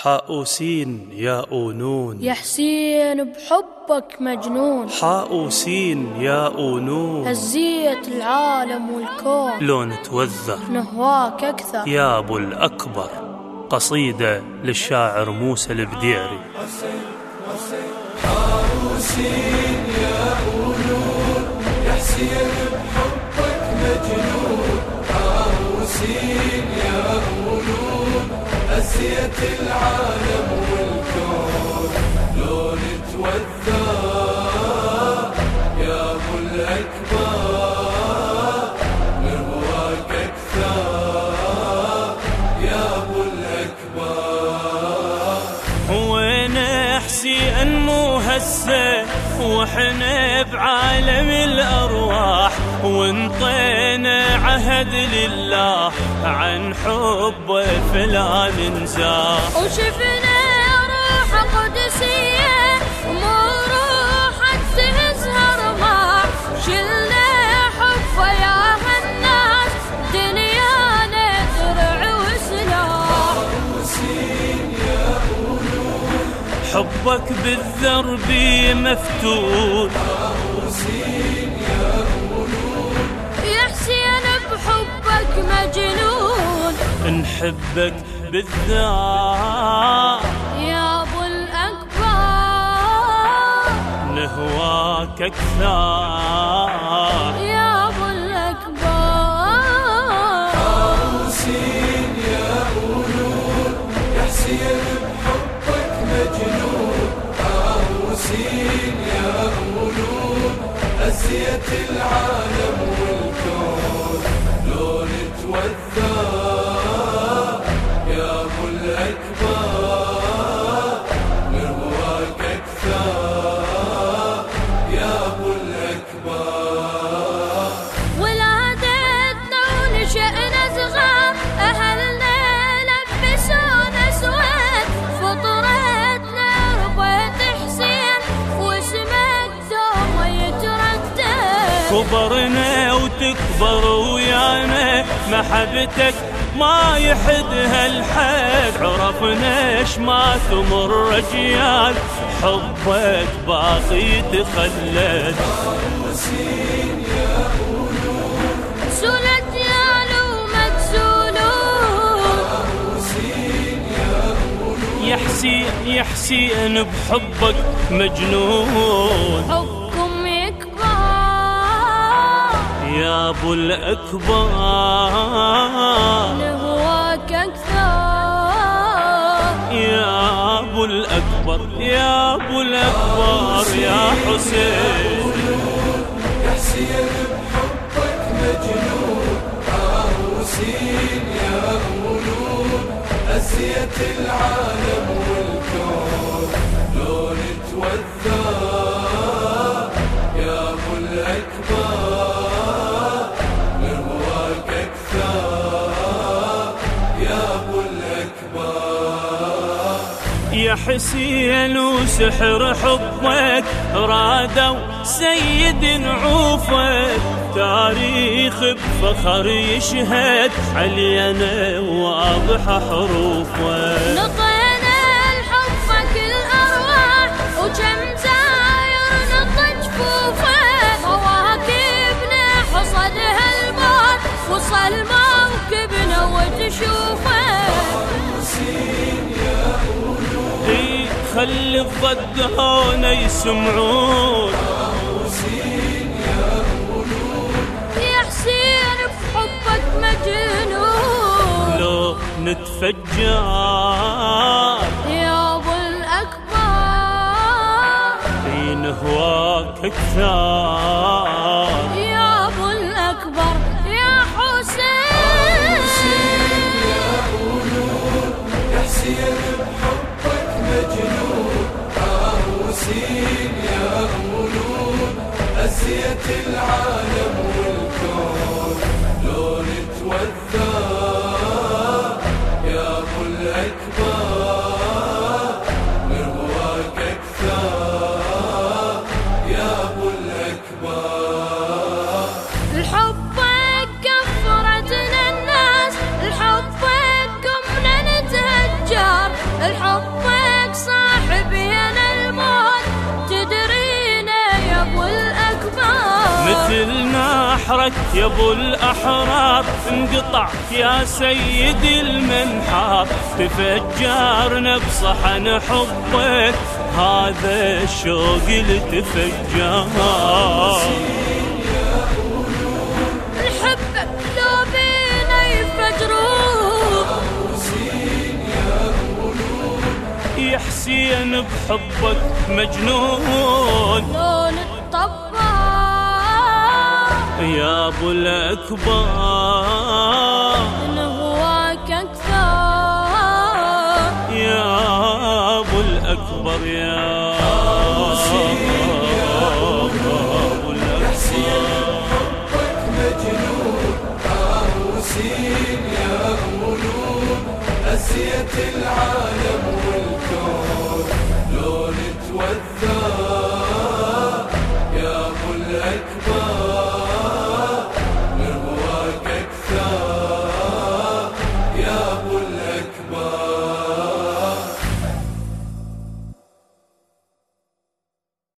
حاء سين ياء نون يا حسين بحبك مجنون. حاء سين ياء نون هزيت العالم والكون لو نتوذر نهواك أكثر يا أبو الأكبر. قصيدة للشاعر موسى البديعري. حاء سين ياء نون يا حسين بحبك مجنون. حاء سين ياء نون هزيت العالم والكون لو نتوذر يا أبو الأكبر نهواك أكثر يا أبو الأكبر. وين حسين مو هسه وحنا بعالم الأرواح وانطينا عهد لله عن حبه فلا ننزاح. وشفنا روح قدسية مو روح تزهر ما شلنا حبه يا هالناس دنيانا درع وسلاح. حبك بالذرب مفتون يا حسين بحبك مجنون. نحبك بالذات يا أبو الأكبر نهواك أكثر يا أبو الأكبر. حاء سين ياء نون يا حسين بحبك مجنون. حاء سين ياء نون هزيت العالم والكون لو نتوذر يا أبو الأكبر نهواك أكثر يا أبو الأكبر. ولادتنا ونشأنا صغار أهلنا لبسونا سواد فطرتنا ربيت حسين واسمك دوم يتردد. كبرنا وتكبر ويانا محبتك ما يحدها الحد. عرفنا ايش ما تمر اجيال حبك باقي تخلد. سولت يا لومة يا حسين يا حسين بحبك مجنون. حبكم يكبر يا ابو الاكبر نهواك أكثر يا ابو الاكبر يا ابو الاكبر يا حسين. يا حسين بحبك مجنون. حاء سين ياء نون هزيت العالم والكون لو نتوذر يا أبو الأكبر نهواك أكثر يا أبو الأكبر. يا حسين وسحر حبك رادوا سيد نعوفك. تاريخ بفخر يشهد علينا واضح حروفك. نطينا لحبك الأرواح وكم زاير نط جفوفه. مواكبنا حصدها الموت وصل موكبنا وتشوفه. خلي الضد هون يسمعون. يا حسين بحبك مجنون لو نتفجر يا أبو الأكبر نهواك أكثر يا أبو الأكبر يا حسين. يا حسين بحبك مجنون. حاء سين ياء نون هزيت العالم والكون لو نتوذر يا أبو الأكبر نهواك أكثر يا أبو الأكبر. الحبك كفرتنا الناس الحبك قمنا نتهجر. الحب نارك يا ابو الاحرار، انقطع يا سيدي المنحار، تفجرنا بصحن حبك هذا الشوق اللي تفجر. نحبك لو بينا يفجرون، يا حسين بحبك مجنون، لو نتطبع يا ابو الاكبر نهواك اكثر، يا ابو الاكبر يا ابو حبك مجنون، حسين يا ابو نور، أزية العالم